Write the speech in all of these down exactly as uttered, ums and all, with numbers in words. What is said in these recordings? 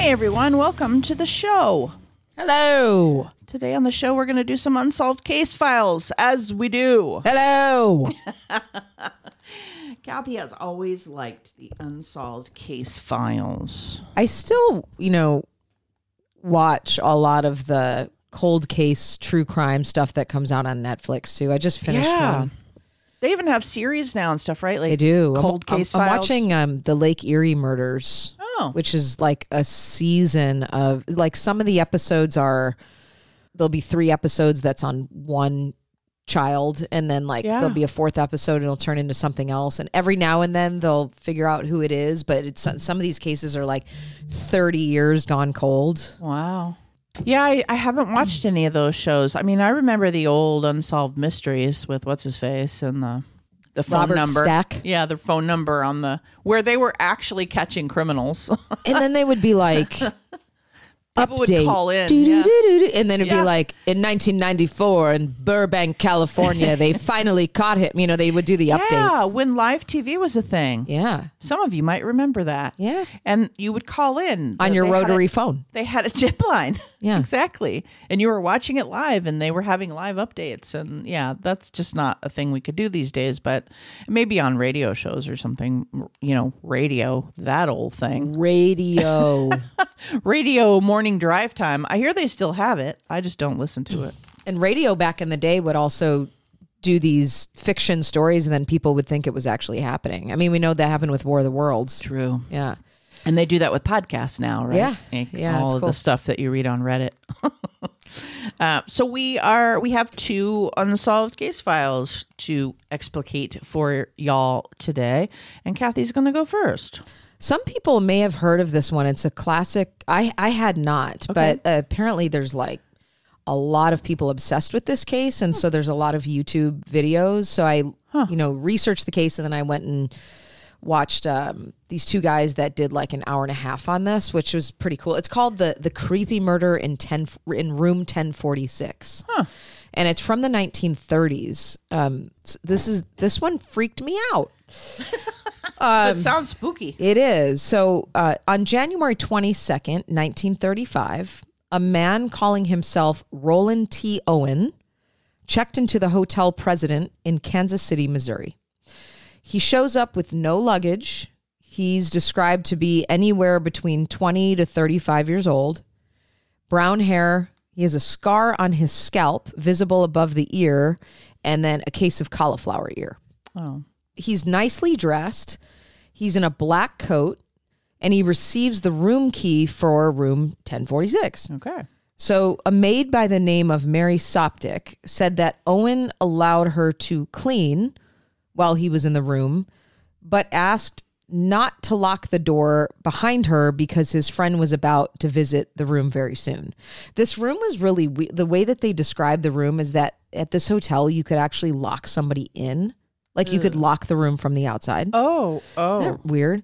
Hey everyone, welcome to the show. Hello. Today on the show, we're going to do some unsolved case files, as we do. Hello. Kathy has always liked the unsolved case files. I still, you know, watch a lot of the cold case true crime stuff that comes out on Netflix too. I just finished Yeah. one. They even have series now and stuff, right? Like They do. Cold I'm, case I'm, I'm files. watching um, the Lake Erie murders, Oh. which is like a season of, like some of the episodes are, there'll be three episodes that's on one child, and then like Yeah. there'll be a fourth episode and it'll turn into something else, and every now and then they'll figure out who it is, but it's some of these cases are like thirty years gone cold. Wow. Yeah, I, I haven't watched any of those shows. I mean, I remember the old Unsolved Mysteries with what's his face and the the phone Robert number. Stack. Yeah, the phone number on the where they were actually catching criminals. And then they would be like, People would update. call in, Doo, doo, yeah. doo, doo, doo. And then it'd Yeah. be like, in nineteen ninety-four in Burbank, California, they finally caught him. You know, they would do the Yeah, updates. when live T V was a thing. Yeah. Some of you might remember that. Yeah. And you would call in. On They your had rotary a- phone. They had a chip line. Yeah. Exactly. And you were watching it live and they were having live updates. And yeah, that's just not a thing we could do these days, but maybe on radio shows or something, you know, radio, that old thing. Radio. Radio morning drive time. I hear they still have it. I just don't listen to it. And radio back in the day would also do these fiction stories, and then people would think it was actually happening. I mean, we know that happened with War of the Worlds. True. Yeah. And they do that with podcasts now, right? Yeah. Like Yeah, all it's of cool. the stuff that you read on Reddit. uh, so we are we have two unsolved case files to explicate for y'all today, and Kathy's going to go first. Some people may have heard of this one. It's a classic. I, I had not, Okay. but uh, apparently there's like a lot of people obsessed with this case. And so there's a lot of YouTube videos. So I, you know, researched the case, and then I went and watched um, these two guys that did like an hour and a half on this, which was pretty cool. It's called the the creepy murder in ten in room ten forty-six. Huh. And it's from the nineteen thirties. Um, s- this is this one freaked me out. That sounds spooky. It is. So uh, on January twenty-second, nineteen thirty-five, a man calling himself Roland T. Owen checked into the Hotel President in Kansas City, Missouri. He shows up with no luggage. He's described to be anywhere between twenty to thirty-five years old. Brown hair. He has a scar on his scalp visible above the ear, and then a case of cauliflower ear. Oh. He's nicely dressed. He's in a black coat, and he receives the room key for room ten forty-six. Okay. So a maid by the name of Mary Soptic said that Owen allowed her to clean while he was in the room, but asked not to lock the door behind her because his friend was about to visit the room very soon. This room was really, we- the way that they described the room is that at this hotel, you could actually lock somebody in. Like you could lock the room from the outside. Oh. Oh. Isn't that weird?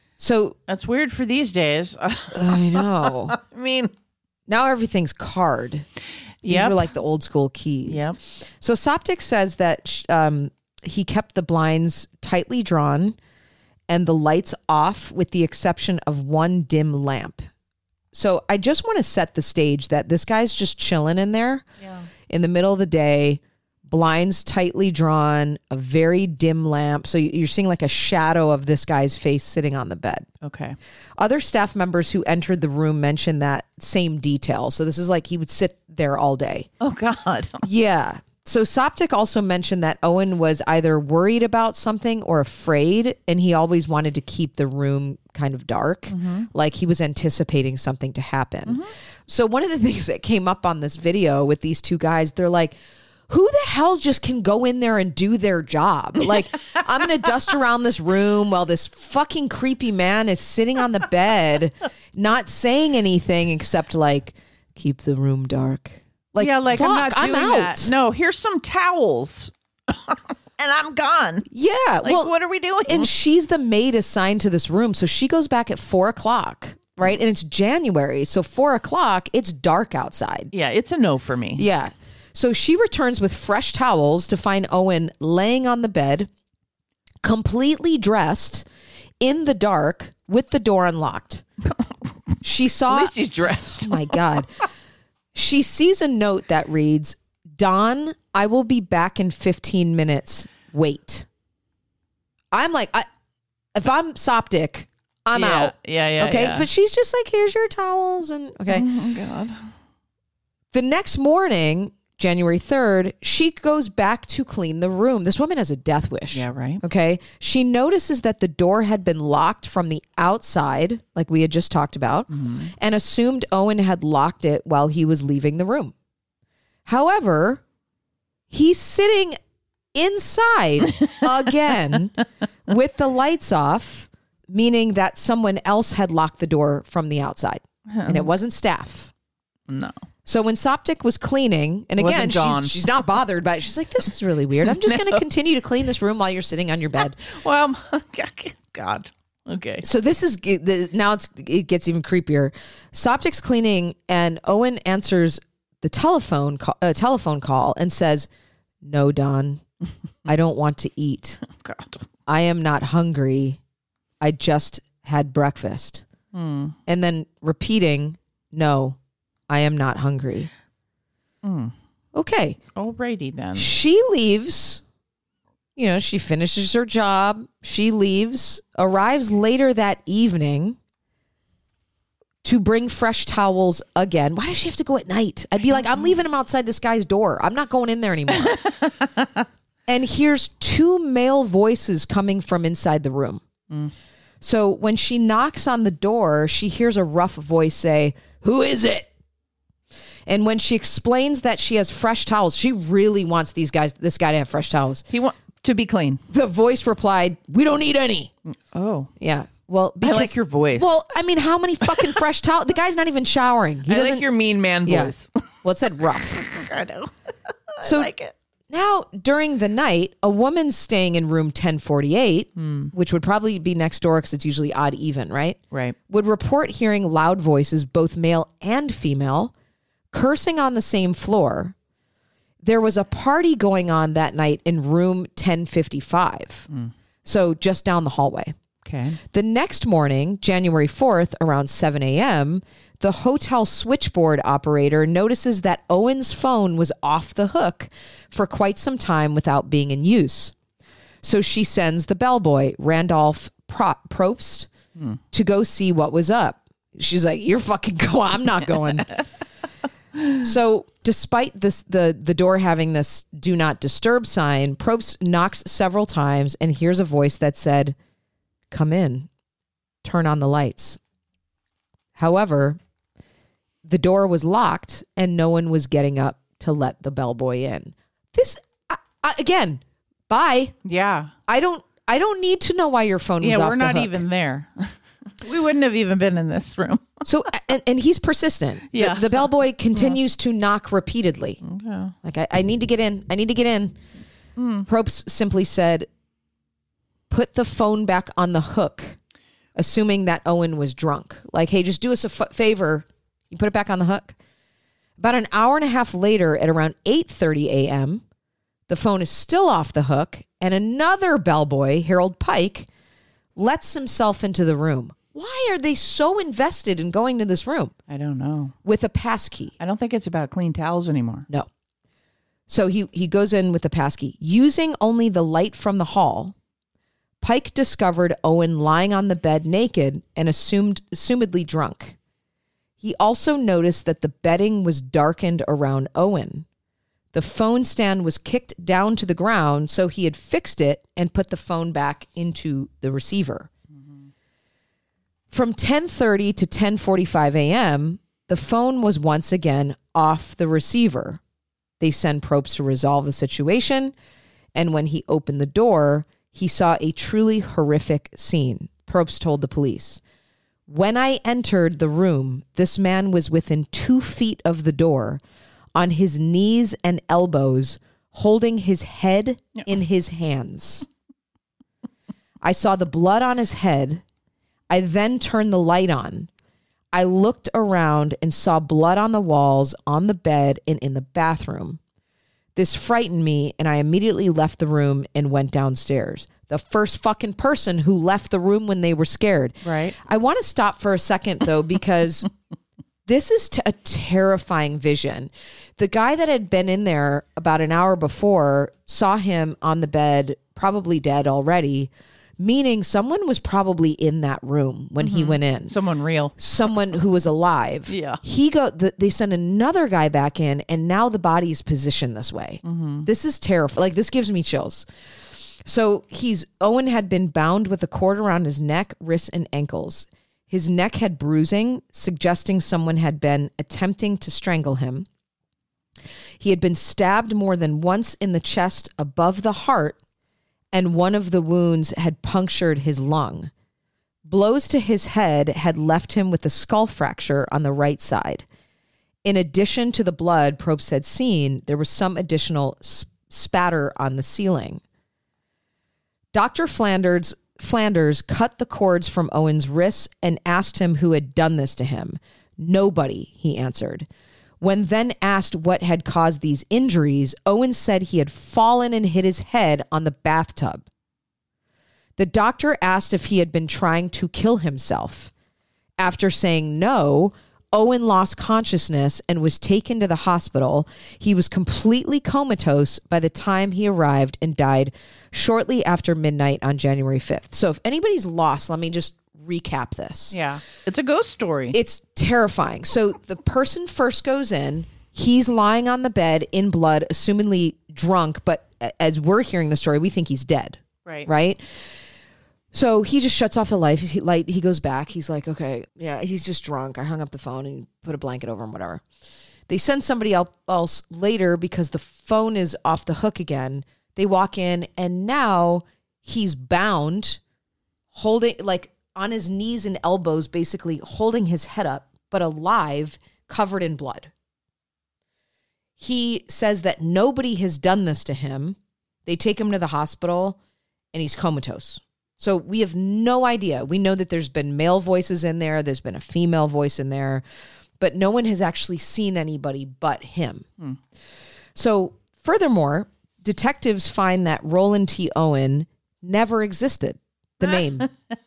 So That's weird for these days. I know. I mean, Now everything's card. These Yep. were like the old school keys. Yep. So Soptic says that sh- um, he kept the blinds tightly drawn and the lights off with the exception of one dim lamp. So I just want to set the stage that this guy's just chilling in there yeah. in the middle of the day, blinds tightly drawn, a very dim lamp. So you- you're seeing like a shadow of this guy's face sitting on the bed. Okay. Other staff members who entered the room mentioned that same detail. So this is like he would sit there all day. Oh God. Yeah. So Soptic also mentioned that Owen was either worried about something or afraid, and he always wanted to keep the room kind of dark, like he was anticipating something to happen. So one of the things that came up on this video with these two guys, they're like, who the hell just can go in there and do their job? Like, I'm going to dust around this room while this fucking creepy man is sitting on the bed, not saying anything except like, keep the room dark. Like, yeah, like fuck, I'm not doing out. that. No, here's some towels. And I'm gone. Yeah. Like, well, what are we doing? and she's the maid assigned to this room. So she goes back at four o'clock, right? And it's January. So four o'clock, it's dark outside. yeah, it's a no for me. Yeah. So she returns with fresh towels to find Owen laying on the bed, completely dressed in the dark with the door unlocked. She saw. At least he's dressed. Oh my God. She sees a note that reads, Don, I will be back in fifteen minutes. Wait. I'm like, I, if I'm Soptic, I'm yeah, out. Yeah, yeah, Okay. yeah. But she's just like, here's your towels. And okay. Oh, God. The next morning, January third, she goes back to clean the room. This woman has a death wish. Yeah, right. Okay. She notices that the door had been locked from the outside, like we had just talked about, mm-hmm. and assumed Owen had locked it while he was leaving the room. However, he's sitting inside again with the lights off, meaning that someone else had locked the door from the outside. Oh. And it wasn't staff. No. So when Soptic was cleaning, and again, she's, she's not bothered by it. She's like, this is really weird. I'm just no. going to continue to clean this room while you're sitting on your bed. Well, God. Okay. So this is, now it's, it gets even creepier. Soptic's cleaning and Owen answers the telephone call, uh, telephone call and says, no, Don, I don't want to eat. Oh, God. I am not hungry. I just had breakfast. Hmm. And then repeating, no, I am not hungry. Mm. Okay. Alrighty then. She leaves. You know, she finishes her job. She leaves, arrives later that evening to bring fresh towels again. Why does she have to go at night? I'd be like, I'm leaving him outside this guy's door. I'm not going in there anymore. And here's two male voices coming from inside the room. Mm. So when she knocks on the door, she hears a rough voice say, who is it? And when she explains that she has fresh towels, she really wants these guys, this guy to have fresh towels. He want to be clean. The voice replied, we don't need any. Oh. Yeah. Well, because, I like your voice. Well, I mean, how many fucking fresh towels? The guy's not even showering. He I doesn't, like your mean man voice. Yeah. Well, it said rough. I know. So, I like it. Now, during the night, a woman staying in room ten forty-eight, mm. which would probably be next door because it's usually odd even, right? Right. Would report hearing loud voices, both male and female, cursing on the same floor. There was a party going on that night in room ten fifty-five. Mm. So just down the hallway. Okay. The next morning, January fourth, around seven a.m., the hotel switchboard operator notices that Owen's phone was off the hook for quite some time without being in use. So she sends the bellboy, Randolph Pro- Probst, hmm. to go see what was up. She's like, you're fucking go. I'm not going. So despite this, the, the door having this do not disturb sign, Probst knocks several times and hears a voice that said, come in, turn on the lights. However, the door was locked and no one was getting up to let the bellboy in. This, I, I, again, bye. Yeah. I don't, I don't need to know why your phone was yeah, off the hook. Yeah, we're not hook. even there. We wouldn't have even been in this room. So, and, and he's persistent. Yeah. The, the bellboy continues yeah. to knock repeatedly. Okay. Like, I, I need to get in. I need to get in. Mm. Probst simply said, put the phone back on the hook, assuming that Owen was drunk. Like, hey, just do us a f- favor. You put it back on the hook. About an hour and a half later, at around eight thirty a.m., the phone is still off the hook, and another bellboy, Harold Pike, lets himself into the room. Why are they so invested in going to this room? I don't know. With a passkey. I don't think it's about clean towels anymore. No. So he, he goes in with a passkey. Using only the light from the hall, Pike discovered Owen lying on the bed naked and assumed assumedly drunk. He also noticed that the bedding was darkened around Owen. The phone stand was kicked down to the ground, so he had fixed it and put the phone back into the receiver. Mm-hmm. From ten thirty to ten forty-five a.m., the phone was once again off the receiver. They send Probst to resolve the situation, and when he opened the door, he saw a truly horrific scene. Probst told the police, when I entered the room, this man was within two feet of the door, on his knees and elbows, holding his head in his hands. I saw the blood on his head. I then turned the light on. I looked around and saw blood on the walls, on the bed, and in the bathroom. This frightened me, and I immediately left the room and went downstairs. the first fucking person who left the room when they were scared. Right. I want to stop for a second, though, because this is t- a terrifying vision. The guy that had been in there about an hour before saw him on the bed, probably dead already, meaning someone was probably in that room when mm-hmm. he went in. Someone real. Someone who was alive. Yeah. He go. The, they send another guy back in, and now the body is positioned this way. Mm-hmm. This is terrifying. Like, this gives me chills. So he's Owen had been bound with a cord around his neck, wrists, and ankles. His neck had bruising, suggesting someone had been attempting to strangle him. He had been stabbed more than once in the chest above the heart, and one of the wounds had punctured his lung. Blows to his head had left him with a skull fracture on the right side. In addition to the blood Probst had seen, there was some additional sp- spatter on the ceiling. Doctor Flanders, Flanders cut the cords from Owen's wrists and asked him who had done this to him. Nobody, he answered. When then asked what had caused these injuries, Owen said he had fallen and hit his head on the bathtub. The doctor asked if he had been trying to kill himself. After saying no, Owen lost consciousness and was taken to the hospital. He was completely comatose by the time he arrived and died shortly after midnight on January fifth. So if anybody's lost, let me just recap this. Yeah. It's a ghost story. It's terrifying. So the person first goes in. He's lying on the bed in blood, assumingly drunk. But as we're hearing the story, we think he's dead. Right. Right? So he just shuts off the light. He, light. he goes back. He's like, okay, yeah, he's just drunk. I hung up the phone and put a blanket over him, whatever. They send somebody else later because the phone is off the hook again. They walk in and now he's bound, holding, like on his knees and elbows, basically holding his head up, but alive, covered in blood. He says that nobody has done this to him. They take him to the hospital and he's comatose. So we have no idea. We know that there's been male voices in there. There's been a female voice in there, but no one has actually seen anybody but him. Hmm. So furthermore, detectives find that Roland T. Owen never existed, the name.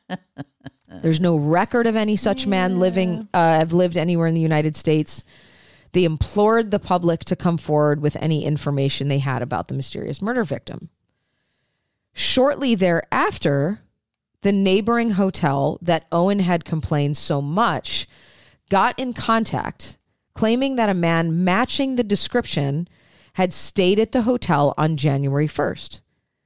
There's no record of any such yeah. man living, uh, have lived anywhere in the United States. They implored the public to come forward with any information they had about the mysterious murder victim. Shortly thereafter, the neighboring hotel that Owen had complained so much got in contact, claiming that a man matching the description had stayed at the hotel on January first.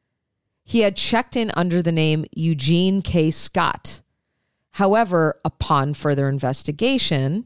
He had checked in under the name Eugene K. Scott. However, upon further investigation,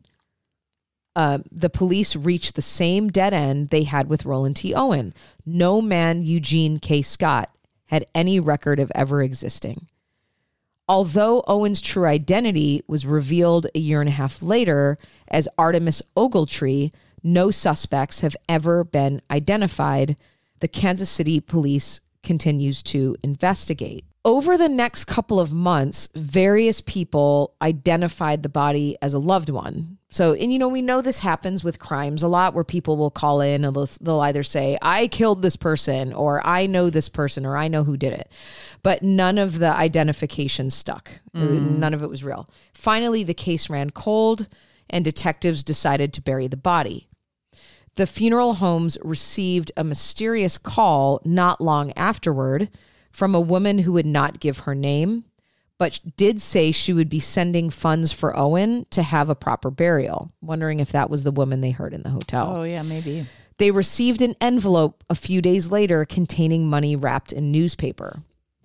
uh, the police reached the same dead end they had with Roland T. Owen. No man Eugene K. Scott had any record of ever existing. Although Owen's true identity was revealed a year and a half later as Artemis Ogletree, no suspects have ever been identified. The Kansas City police continues to investigate. Over the next couple of months, various people identified the body as a loved one. So, and you know, we know this happens with crimes a lot where people will call in and they'll, they'll either say, I killed this person, or I know this person, or I know who did it. But none of the identification stuck. Mm. None of it was real. Finally, the case ran cold and detectives decided to bury the body. The funeral homes received a mysterious call not long afterward from a woman who would not give her name, but did say she would be sending funds for Owen to have a proper burial, wondering if that was the woman they heard in the hotel. Oh, yeah, maybe. They received an envelope a few days later containing money wrapped in newspaper.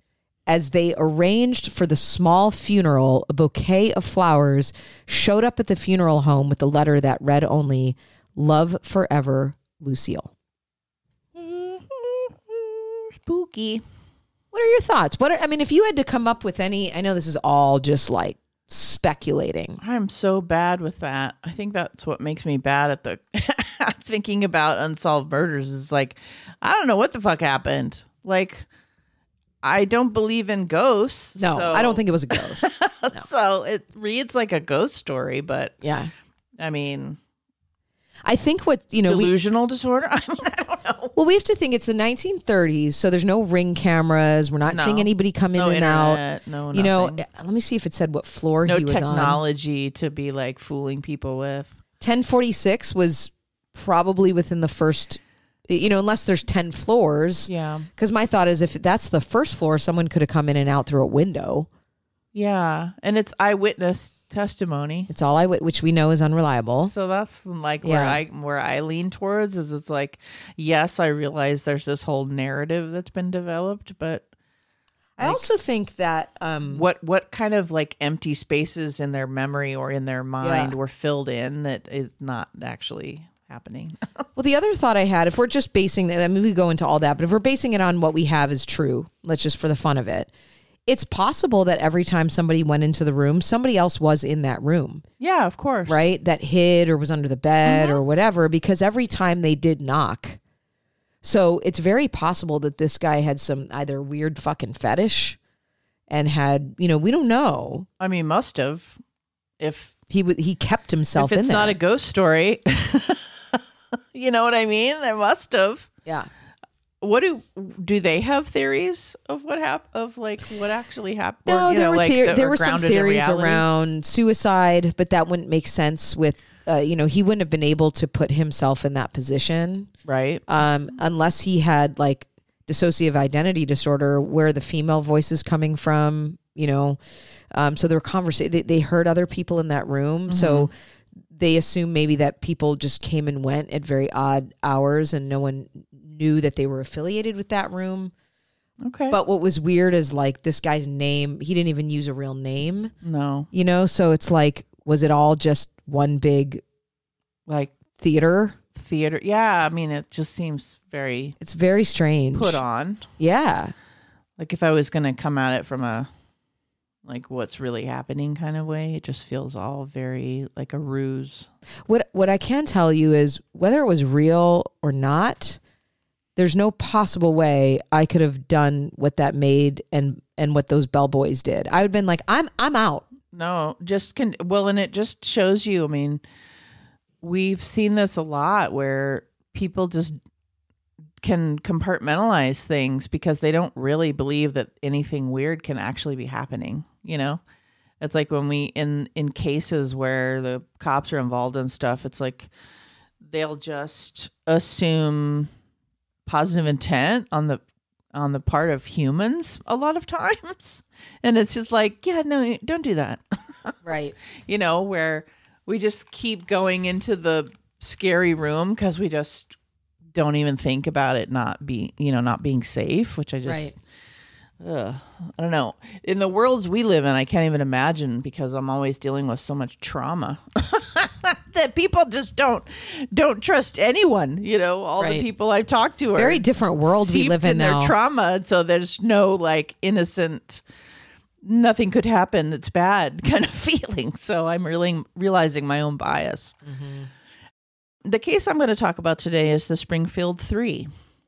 As they arranged for the small funeral, a bouquet of flowers showed up at the funeral home with a letter that read only, Love forever, Lucille. Spooky. What are your thoughts? What are, I mean, if you had to come up with any, I know this is all just like speculating. I'm so bad with that. I think that's what makes me bad at the thinking about unsolved murders. Is like, I don't know what the fuck happened. Like, I don't believe in ghosts. No, so. I don't think it was a ghost. No. So it reads like a ghost story, but yeah, I mean, I think what, you know, we, Delusional disorder? I mean, I don't know. well, we have to think it's the nineteen thirties, so there's no ring cameras. We're not No. seeing anybody come in No and out. internet, no You know, nothing. let me see if it said what floor No he was on. technology to be like fooling people with. ten forty-six was probably within the first, you know, unless there's ten floors. Yeah. Because my thought is if that's the first floor, someone could have come in and out through a window. Yeah. And it's eyewitness testimony. It's all I, which we know is unreliable. So that's like where Yeah. I where I lean towards is it's like, yes, I realize there's this whole narrative that's been developed, but I also think that um, what what kind of like empty spaces in their memory or in their mind Yeah. were filled in that is not actually happening. well, the other thought I had, if we're just basing that, I mean, we go into all that, but if we're basing it on what we have is true, let's just for the fun of it, it's possible that every time somebody went into the room, somebody else was in that room, Yeah, of course. right? That hid or was under the bed or whatever, because every time they did knock. So it's very possible that this guy had some either weird fucking fetish and had, you know, we don't know. I mean, must have. If He w- he kept himself if it's in there. not a ghost story, you know what I mean? There must have. yeah. What do do they have theories of what hap- of like what actually happened? No, Or, you there know, were like, theor- that there are were some grounded in theories reality? around suicide, but that wouldn't make sense with, uh, you know, he wouldn't have been able to put himself in that position Right. um, unless he had like dissociative identity disorder, where the female voice is coming from, you know. Um, so there were conversations. They, they heard other people in that room, so they assume maybe that people just came and went at very odd hours, and no one knew that they were affiliated with that room. Okay. But what was weird is like this guy's name, he didn't even use a real name, no, you know? So it's like, was it all just one big like theater? theater. Yeah, I mean, it just seems very It's very strange. put on. Yeah. Like if I was going to come at it from a like what's really happening kind of way, it just feels all very like a ruse. What what I can tell you is whether it was real or not, there's no possible way I could have done what that maid and and what those bellboys did. I would have been like, I'm I'm out. No, just can well, and it just shows you. I mean, we've seen this a lot where people just can compartmentalize things because they don't really believe that anything weird can actually be happening. You know, it's like when we in in cases where the cops are involved in stuff, it's like they'll just assume positive intent on the on the part of humans a lot of times, and it's just like, yeah, no, don't do that. Right. You know, where we just keep going into the scary room because we just don't even think about it not being, you know, not being safe, which I just, Right. ugh, I don't know. In the worlds we live in, I can't even imagine because I'm always dealing with so much trauma that people just don't don't trust anyone. You know, all Right. the people I've talked to are Very different world we steeped live in their now. trauma, and so there's no like innocent, nothing could happen that's bad kind of feeling. So I'm really realizing my own bias. Mm-hmm. The case I'm going to talk about today is the Springfield Three.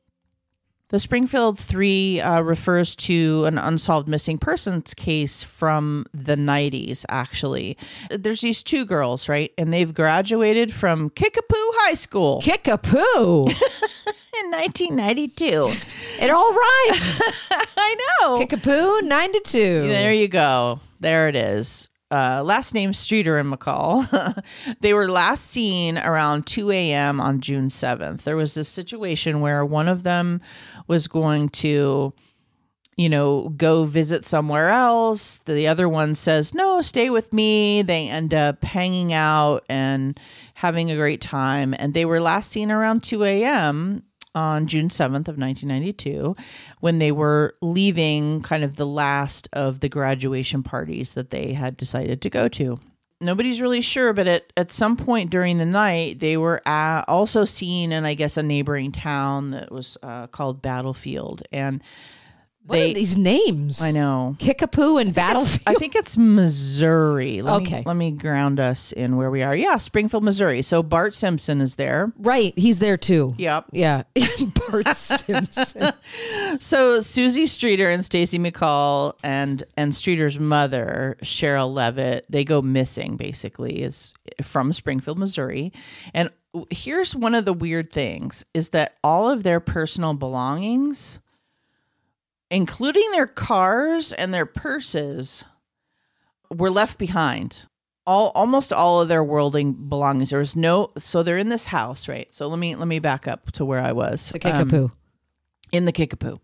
The Springfield Three uh, refers to an unsolved missing persons case from the nineties, actually. There's these two girls, right? And they've graduated from Kickapoo High School Kickapoo. in nineteen ninety-two. It all rhymes. I know. Kickapoo ninety-two. There you go. There it is. Uh, last name Streeter and McCall. They were last seen around two a.m. on June seventh. There was this situation where one of them was going to, you know, go visit somewhere else. The other one says, no, stay with me. They end up hanging out and having a great time. And they were last seen around two a.m. on June seventh of nineteen ninety-two, when they were leaving kind of the last of the graduation parties that they had decided to go to. Nobody's really sure, but at, at some point during the night, they were at, also seen in, I guess, a neighboring town that was uh, called Battlefield. And What they, are these names? I know. Kickapoo and Battlefield. I think it's Missouri. Let Okay. Me, let me ground us in where we are. Yeah, Springfield, Missouri. So Bart Simpson is there. Right. He's there too. Yep. Yeah. Bart Simpson. So Susie Streeter and Stacy McCall and and Streeter's mother, Cheryl Levitt, they go missing basically is from Springfield, Missouri. And here's one of the weird things is that all of their personal belongings, including their cars and their purses, were left behind. All almost all of their worldly belongings. There was no, so they're in this house, right? So let me let me back up to where I was. The Kickapoo. Um, in the Kickapoo.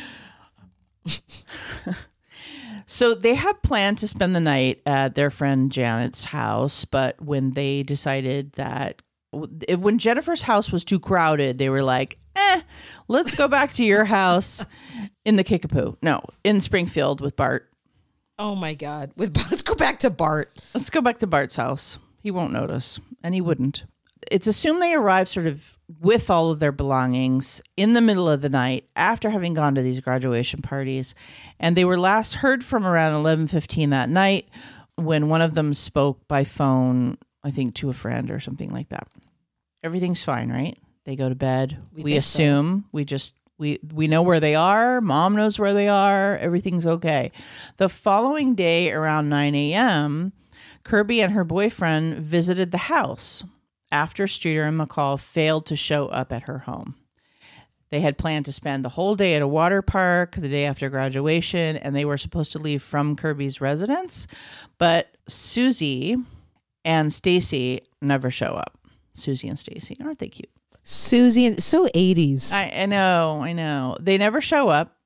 So they had planned to spend the night at their friend Janet's house, but when they decided that when Jennifer's house was too crowded, they were like, eh, let's go back to your house in the Kickapoo. No, in Springfield with Bart. Oh my God. With let's go back to Bart. Let's go back to Bart's house. He won't notice, and he wouldn't. It's assumed they arrived sort of with all of their belongings in the middle of the night after having gone to these graduation parties. And they were last heard from around eleven fifteen that night when one of them spoke by phone, I think, to a friend or something like that. Everything's fine, right? They go to bed. We, we assume. So. We just, we, we know where they are. Mom knows where they are. Everything's okay. The following day around nine a.m., Kirby and her boyfriend visited the house after Streeter and McCall failed to show up at her home. They had planned to spend the whole day at a water park the day after graduation, and they were supposed to leave from Kirby's residence. But Susie and Stacy never show up. Susie and Stacy, aren't they cute? Susie, and so eighties. I, I know, I know. They never show up.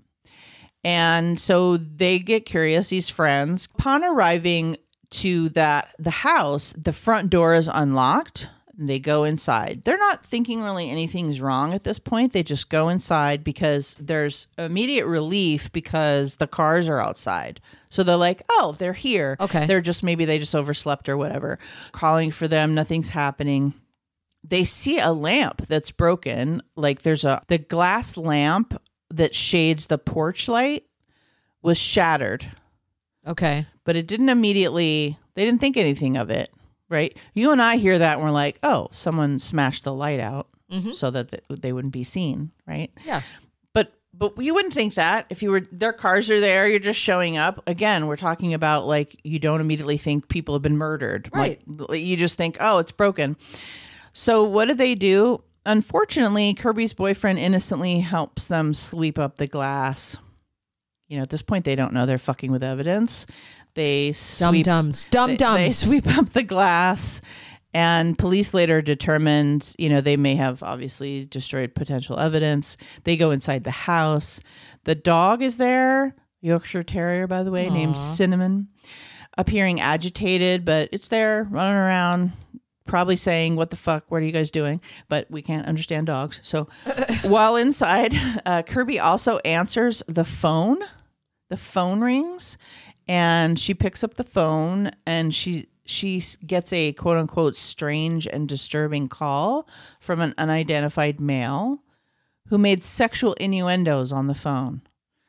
And so they get curious, these friends. Upon arriving to that the house, the front door is unlocked. They go inside. They're not thinking really anything's wrong at this point. They just go inside because there's immediate relief because the cars are outside. So they're like, oh, they're here. Okay. They're just, maybe they just overslept or whatever. Calling for them. Nothing's happening. They see a lamp that's broken. Like there's a, the glass lamp that shades the porch light was shattered. Okay. But it didn't immediately, they didn't think anything of it. Right. You and I hear that and we're like, oh, someone smashed the light out mm-hmm. so that th- they wouldn't be seen. Right. Yeah. But but you wouldn't think that if you were, their cars are there, you're just showing up. Again, we're talking about like, you don't immediately think people have been murdered. Right. Like, you just think, oh, it's broken. So what do they do? Unfortunately, Kirby's boyfriend innocently helps them sweep up the glass. You know, at this point, they don't know they're fucking with evidence. They sweep, Dum-dums. Dum-dums. They, they sweep up the glass, and police later determined, you know, they may have obviously destroyed potential evidence. They go inside the house. The dog is there, Yorkshire Terrier, by the way, Aww. Named Cinnamon, appearing agitated, but it's there, running around, probably saying, what the fuck, what are you guys doing? But we can't understand dogs. So while inside, uh, Kirby also answers the phone. The phone rings. And she picks up the phone and she she gets a quote unquote strange and disturbing call from an unidentified male who made sexual innuendos on the phone.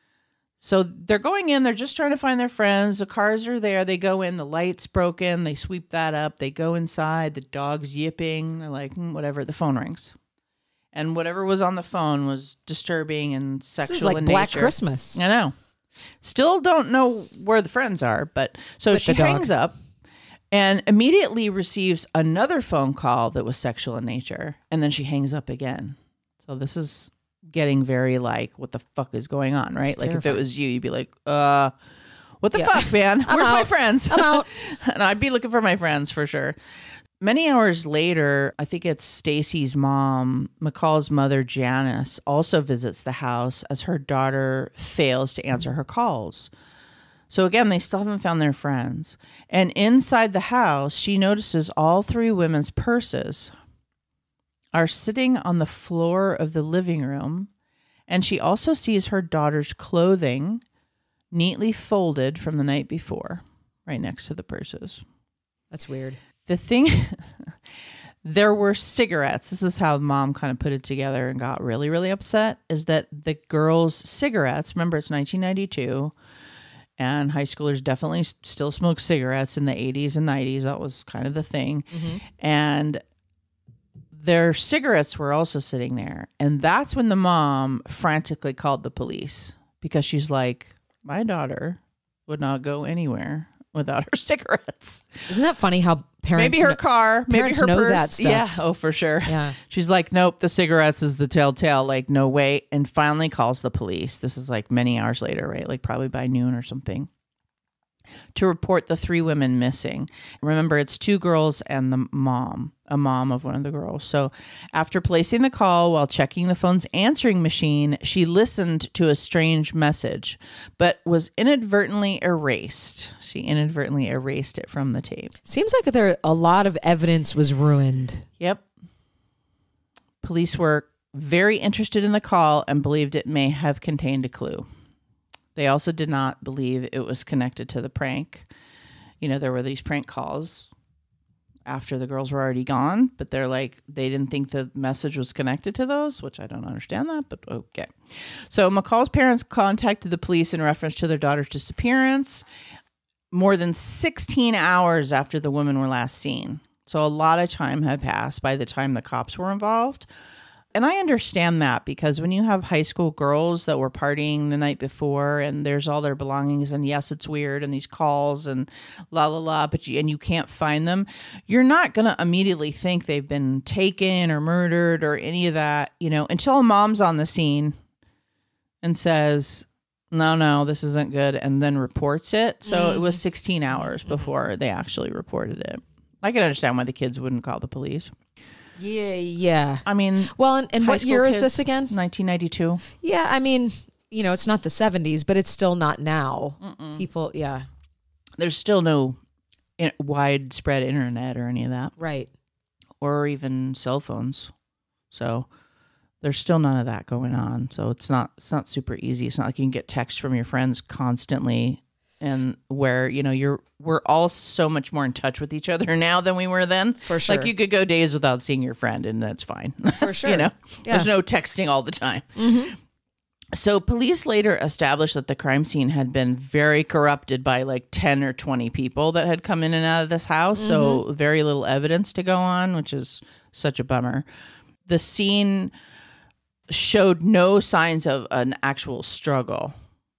So they're going in, they're just trying to find their friends. The cars are there. They go in, the light's broken. They sweep that up. They go inside. The dog's yipping. They're like, mm, whatever. The phone rings. And whatever was on the phone was disturbing and sexual this is like in Black nature. Christmas. I know. Still don't know where the friends are, but so With she hangs up and immediately receives another phone call that was sexual in nature, and then she hangs up again. So this is getting very like, what the fuck is going on, right? It's like terrifying. if it was you, you'd be like, uh, what the Yeah. fuck, man? I'm Where's my out. friends? I'm out. And I'd be looking for my friends for sure. Many hours later, I think it's Stacy's mom, McCall's mother, Janice, also visits the house as her daughter fails to answer her calls. So again, they still haven't found their friends. And inside the house, she notices all three women's purses are sitting on the floor of the living room. And she also sees her daughter's clothing neatly folded from the night before, right next to the purses. That's weird. The thing, there were cigarettes. This is how mom kind of put it together and got really, really upset, is that the girls' cigarettes, remember it's nineteen ninety-two, and high schoolers definitely s- still smoke cigarettes in the eighties and nineties. That was kind of the thing. Mm-hmm. And their cigarettes were also sitting there. And that's when the mom frantically called the police because she's like, my daughter would not go anywhere without her cigarettes. Isn't that funny how parents... Maybe her kn- car, maybe parents her know purse. that stuff. Yeah, oh, for sure. Yeah. She's like, nope, the cigarettes is the telltale. Like, no way. And finally calls the police. This is like many hours later, right? Like probably by noon or something. To report the three women missing. Remember, it's two girls and the mom, a mom of one of the girls. So after placing the call while checking the phone's answering machine, she listened to a strange message, but was inadvertently erased. She inadvertently erased it from the tape. Seems like there a lot of evidence was ruined. Yep. Police were very interested in the call and believed it may have contained a clue. They also did not believe it was connected to the prank. You know, there were these prank calls after the girls were already gone, but they're like, they didn't think the message was connected to those, which I don't understand that, but okay. So McCall's parents contacted the police in reference to their daughter's disappearance more than sixteen hours after the women were last seen. So a lot of time had passed by the time the cops were involved. And I understand that because when you have high school girls that were partying the night before and there's all their belongings and yes, it's weird and these calls and la la la, but you, and you can't find them, you're not going to immediately think they've been taken or murdered or any of that, you know, until a mom's on the scene and says, no, no, this isn't good, and then reports it. So mm-hmm. It was sixteen hours before they actually reported it. I can understand why the kids wouldn't call the police. Yeah, yeah. I mean, well, and, and what year is this again? nineteen ninety-two. Yeah, I mean, you know, it's not the seventies, but it's still not now. Mm-mm. People, yeah. There's still no in- widespread internet or any of that. Right. Or even cell phones. So there's still none of that going on. So it's not it's not super easy. It's not like you can get texts from your friends constantly. And where, you know, you're we're all so much more in touch with each other now than we were then. For sure. Like you could go days without seeing your friend and that's fine. For sure. You know, yeah. There's no texting all the time. Mm-hmm. So police later established that the crime scene had been very corrupted by like ten or twenty people that had come in and out of this house. Mm-hmm. So very little evidence to go on, which is such a bummer. The scene showed no signs of an actual struggle.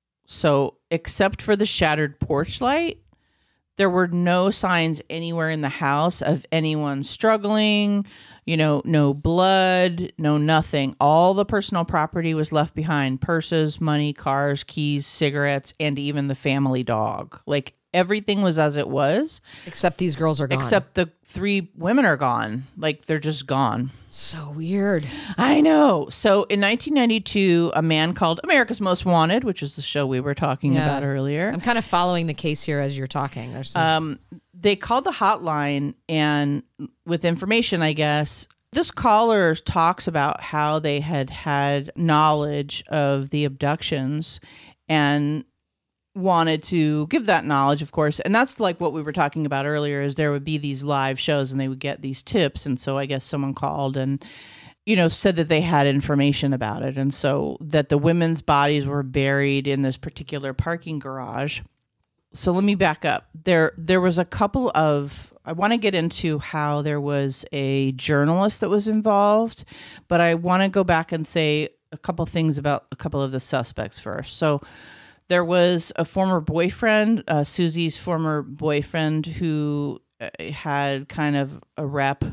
So except for the shattered porch light, there were no signs anywhere in the house of anyone struggling, you know, no blood, no nothing. All the personal property was left behind: purses, money, cars, keys, cigarettes, and even the family dog. Like everything was as it was. Except these girls are gone. Except the three women are gone. Like they're just gone. So weird. I know. So in nineteen ninety-two, a man called America's Most Wanted, which is the show we were talking yeah. about earlier. I'm kind of following the case here as you're talking. There's some... um, they called the hotline and with information, I guess. This caller talks about how they had had knowledge of the abductions and wanted to give that knowledge, of course. And that's like what we were talking about earlier, is there would be these live shows and they would get these tips. And so I guess someone called and, you know, said that they had information about it. And so that the women's bodies were buried in this particular parking garage. So let me back up. There, there was a couple of, I want to get into how there was a journalist that was involved, but I want to go back and say a couple things about a couple of the suspects first. So there was a former boyfriend, uh, Susie's former boyfriend, who uh, had kind of a rep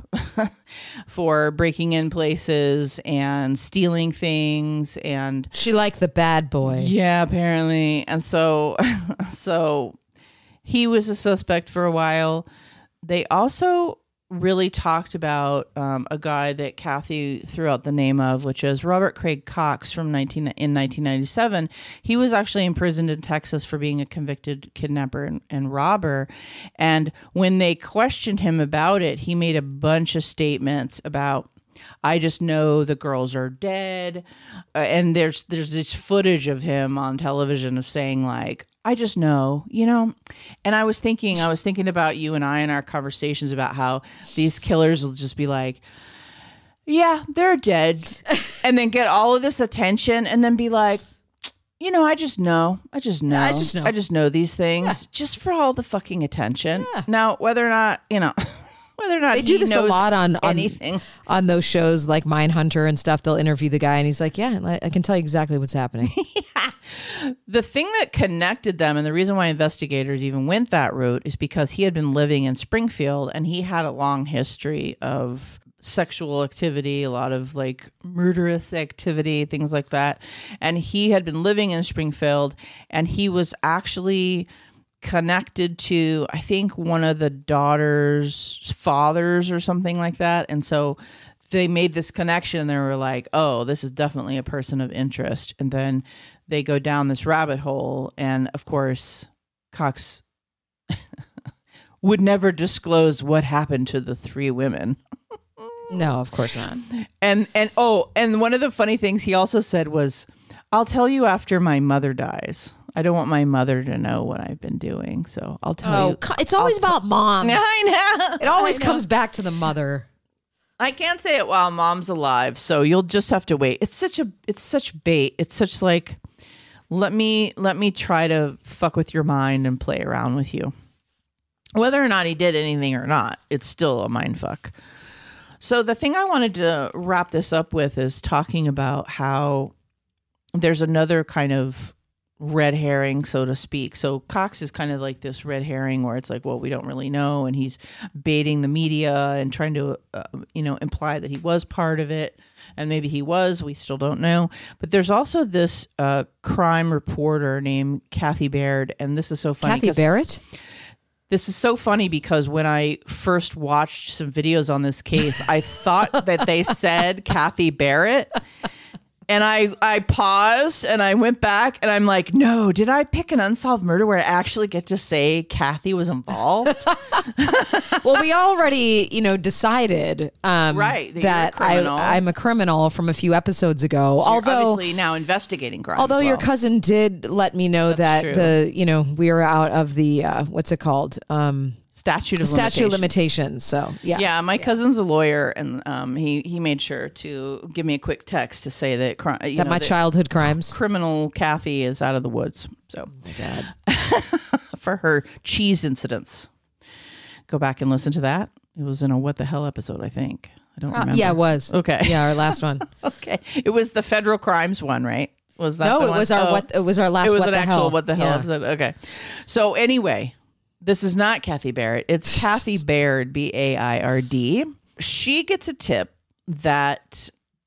for breaking in places and stealing things. And she liked the bad boy. Yeah, apparently. And so, so he was a suspect for a while. They also really talked about um, a guy that Kathy threw out the name of, which is Robert Craig Cox from nineteen in nineteen ninety-seven. He was actually imprisoned in Texas for being a convicted kidnapper and, and robber. And when they questioned him about it, he made a bunch of statements about, I just know the girls are dead. Uh, and there's there's this footage of him on television of saying like, I just know, you know. And I was thinking, I was thinking about you and I in our conversations about how these killers will just be like, yeah, they're dead. And then get all of this attention and then be like, you know, I just know. I just know. I just know. I just know these things Yeah. just for all the fucking attention. Yeah. Now, whether or not, you know, whether or not They do he this a knows lot on, on anything. on those shows like Mindhunter and stuff. They'll interview the guy and he's like, yeah, I can tell you exactly what's happening. Yeah. The thing that connected them, and the reason why investigators even went that route, is because he had been living in Springfield and he had a long history of sexual activity, a lot of like murderous activity, things like that. And he had been living in Springfield, and he was actually connected to, I think, one of the daughter's fathers or something like that. And so they made this connection. They were like, oh, this is definitely a person of interest. And then they go down this rabbit hole. And of course, Cox would never disclose what happened to the three women. No, of course not. And, and oh, and one of the funny things he also said was, I'll tell you after my mother dies. I don't want my mother to know what I've been doing, so I'll tell Oh, you. co- it's always I'll about mom. t- I know. It always I know. comes back to the mother. I can't say it while mom's alive, so you'll just have to wait. It's such a, it's such bait. It's such like, let me, let me try to fuck with your mind and play around with you. Whether or not he did anything or not, it's still a mind fuck. So the thing I wanted to wrap this up with is talking about how there's another kind of red herring, so to speak. So Cox is kind of like this red herring where it's like, well, we don't really know. And he's baiting the media and trying to, uh, you know, imply that he was part of it. And maybe he was, we still don't know. But there's also this uh, crime reporter named Kathy Baird. And this is so funny. Kathy Barrett? This is so funny because when I first watched some videos on this case, I thought that they said Kathy Barrett. And I, I paused and I went back and I'm like, no, did I pick an unsolved murder where I actually get to say Kathy was involved? Well, we already, you know, decided um, Right, that that you're a I, criminal. I'm a criminal from a few episodes ago. You're although, obviously now investigating crime. although as your well. cousin did let me know That's that true. the, you know, we are out of the, uh, what's it called? Um, statute of statute of limitations. limitations. So, yeah. Yeah, my cousin's a lawyer, and um, he he made sure to give me a quick text to say that cri- you That know, my that childhood crimes. criminal Kathy is out of the woods. So God. for her cheese incidents, go back and listen to that. It was in a What the Hell episode, I think. I don't Uh, remember. yeah, it was. Okay. Yeah, our last one. Okay, it was the federal crimes one, right? Was that No, the it one? was our Oh, what? It was our last. it was what an the actual hell. What the Hell Yeah. episode. Okay, so anyway. This is not Kathy Barrett. It's Kathy Baird, B A I R D. She gets a tip that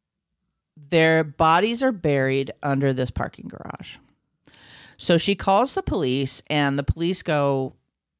their bodies are buried under this parking garage. So she calls the police, and the police go,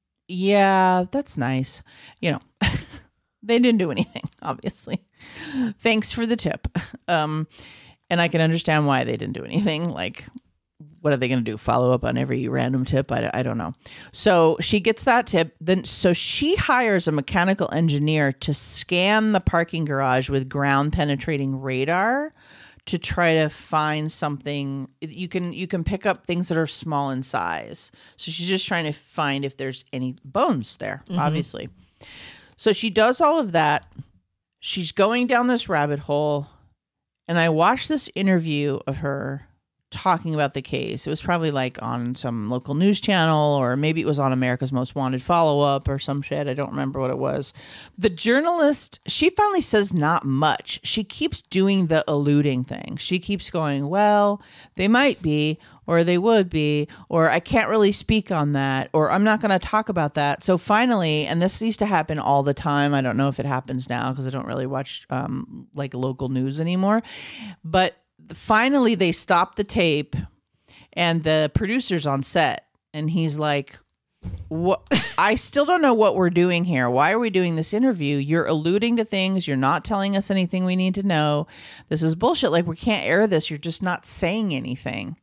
yeah, that's nice. You know, they didn't do anything, obviously. Thanks for the tip. Um, and I can understand why they didn't do anything. Like, what are they going to do? Follow up on every random tip? I, I don't know. So she gets that tip. Then, so she hires a mechanical engineer to scan the parking garage with ground penetrating radar to try to find something. You can, you can pick up things that are small in size. So she's just trying to find if there's any bones there, mm-hmm. obviously. So she does all of that. She's going down this rabbit hole. And I watched this interview of her talking about the case. It was probably like on some local news channel, or maybe it was on America's Most Wanted follow-up or some shit. I don't remember what it was. The journalist, she finally says not much. She keeps doing the alluding thing. She keeps going, well, they might be, or they would be, or I can't really speak on that, or I'm not going to talk about that. So finally, and this used to happen all the time. I don't know if it happens now because I don't really watch um, like local news anymore, but finally they stopped the tape, and the producer's on set, and he's like, what? I still don't know what we're doing here. Why are we doing this interview? You're alluding to things. You're not telling us anything we need to know. This is bullshit. Like, we can't air this. You're just not saying anything.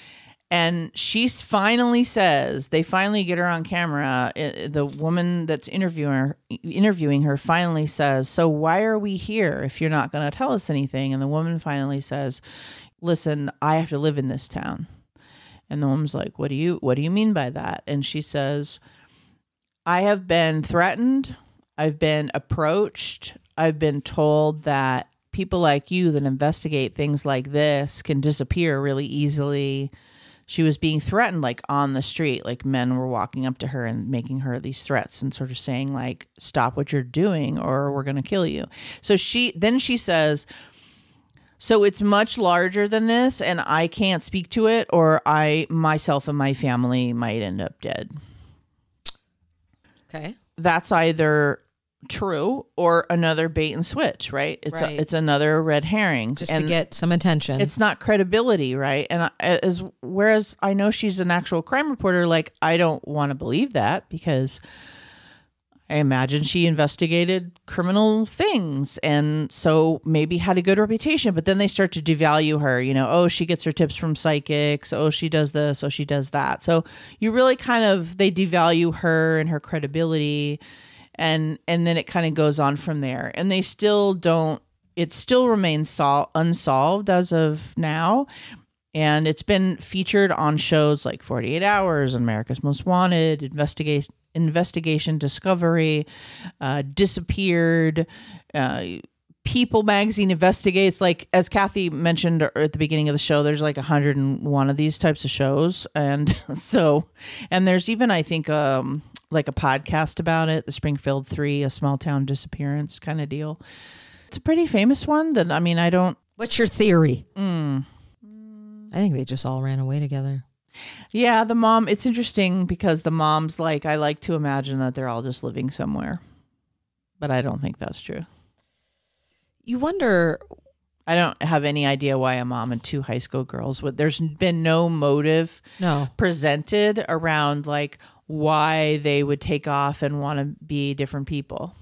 And she finally says, they finally get her on camera. It, the woman that's interviewing her, interviewing her finally says, so why are we here if you're not going to tell us anything? And the woman finally says, listen, I have to live in this town. And the woman's like, what do you, what do you mean by that? And she says, I have been threatened. I've been approached. I've been told that people like you that investigate things like this can disappear really easily. She was being threatened, like, on the street. Like, men were walking up to her and making her these threats and sort of saying, like, stop what you're doing or we're going to kill you. So she, then she says, So it's much larger than this, and I can't speak to it, or I myself and my family might end up dead. Okay. That's either true or another bait and switch, right? It's Right. A, it's another red herring, Just and to get some attention. it's not credibility, right? And I, as whereas I know she's an actual crime reporter, like I don't want to believe that because I imagine she investigated criminal things and so maybe had a good reputation, but then they start to devalue her, you know, oh, she gets her tips from psychics. Oh, she does this. Oh, she does that. So you really kind of, they devalue her and her credibility. And, and then it kind of goes on from there. And they still don't, it still remains sol- unsolved as of now. And it's been featured on shows like forty-eight hours, America's Most Wanted, Investigation, Investigation Discovery, uh, Disappeared, uh, People Magazine Investigates. Like, as Kathy mentioned at the beginning of the show, there's like one hundred one of these types of shows. And so, and there's even, I think, um, like a podcast about it, the Springfield Three, a small town disappearance kind of deal. It's a pretty famous one that, I mean, I don't. What's your theory? Mm. I think they just all ran away together. Yeah, the mom, it's interesting because the mom's like, I like to imagine that they're all just living somewhere. But I don't think that's true. You wonder. I don't have any idea why a mom and two high school girls would. There's been no motive No. presented around like why they would take off and want to be different people.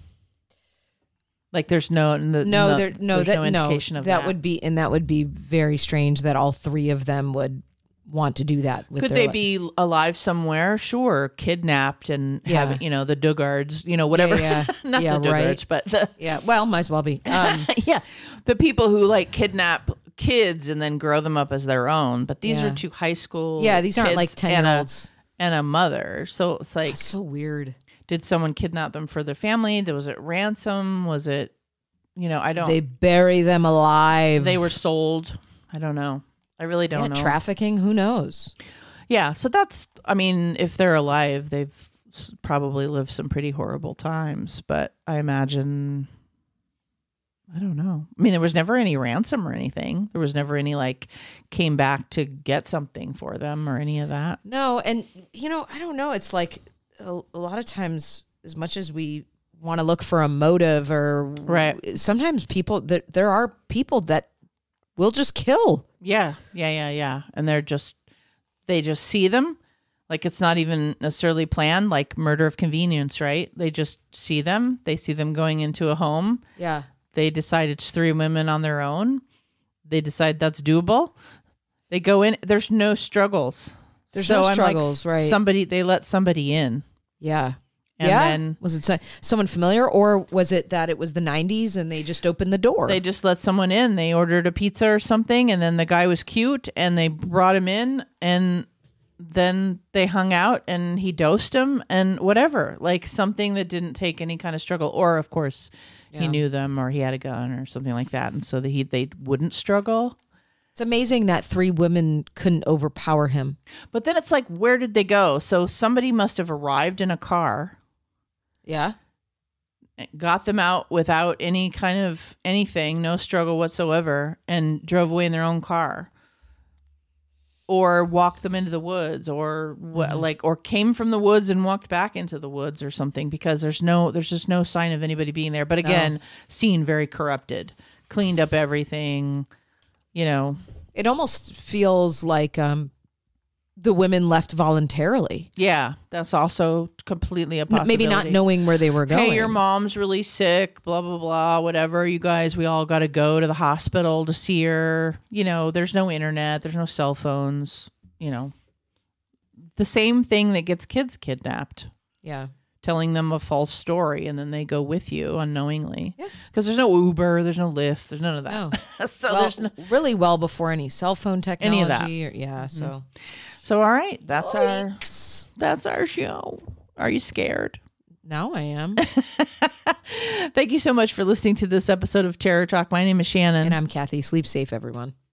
Like there's no no No, there no there's that no indication no, of that that. would be and that would be very strange that all three of them would want to do that with Could their they li- be alive somewhere? Sure, kidnapped and Yeah. have you know the Dugards, you know whatever. Yeah, yeah. Not Yeah, the Dugards, right. but the Yeah, well, might as well be. Um, yeah, the people who like kidnap kids and then grow them up as their own. But these Yeah. are two high school. yeah, these aren't like kids and a- ten-year-olds. and a mother. So it's like, That's so weird. did someone kidnap them for their family? Was it ransom? Was it, you know, I don't. They bury them alive. They were sold. I don't know. I really don't yeah, know. trafficking. Who knows? Yeah. So that's, I mean, if they're alive, they've s- probably lived some pretty horrible times. But I imagine, I don't know. I mean, there was never any ransom or anything. There was never any like came back to get something for them or any of that. No, and you know, I don't know. It's like a, a lot of times, as much as we want to look for a motive, or Right. sometimes people that there are people that will just kill. Yeah. Yeah. Yeah. Yeah. And they're just, they just see them. Like it's not even necessarily planned, like murder of convenience, right? They just see them. They see them going into a home. Yeah. They decide it's three women on their own. They decide that's doable. They go in. There's no struggles. There's So no I'm like, struggles, right? Somebody, they let somebody in. Yeah. And yeah. then was it so- someone familiar, or was it that it was the nineties and they just opened the door? they just let someone in. They ordered a pizza or something, and then the guy was cute, and they brought him in, and then they hung out, and he dosed him, and whatever. Like something that didn't take any kind of struggle. Or, of course, Yeah. he knew them, or he had a gun, or something like that, and so that he they wouldn't struggle. It's amazing that three women couldn't overpower him. But then it's like, where did they go? So somebody must have arrived in a car, Yeah. got them out without any kind of anything, no struggle whatsoever, and drove away in their own car. Or walked them into the woods, or what, Mm-hmm. like, or came from the woods and walked back into the woods or something, because there's no, there's just no sign of anybody being there. But again, scene very corrupted, cleaned up everything, you know. It almost feels like um, the women left voluntarily. Yeah, that's also completely a N- possibility. Maybe not knowing where they were going. Hey, your mom's really sick, blah, blah, blah, whatever. You guys, we all got to go to the hospital to see her. You know, there's no internet, there's no cell phones, you know. The same thing that gets kids kidnapped, Yeah. telling them a false story, and then they go with you unknowingly. Yeah. Because there's no Uber, there's no Lyft, there's none of that. No. so well, there's no, really well before any cell phone technology. Any of that. Or, yeah. So so all right, that's our Yikes. that's our show. Are you scared? Now I am. Thank you so much for listening to this episode of Terror Talk. My name is Shannon. And I'm Kathy. Sleep safe, everyone.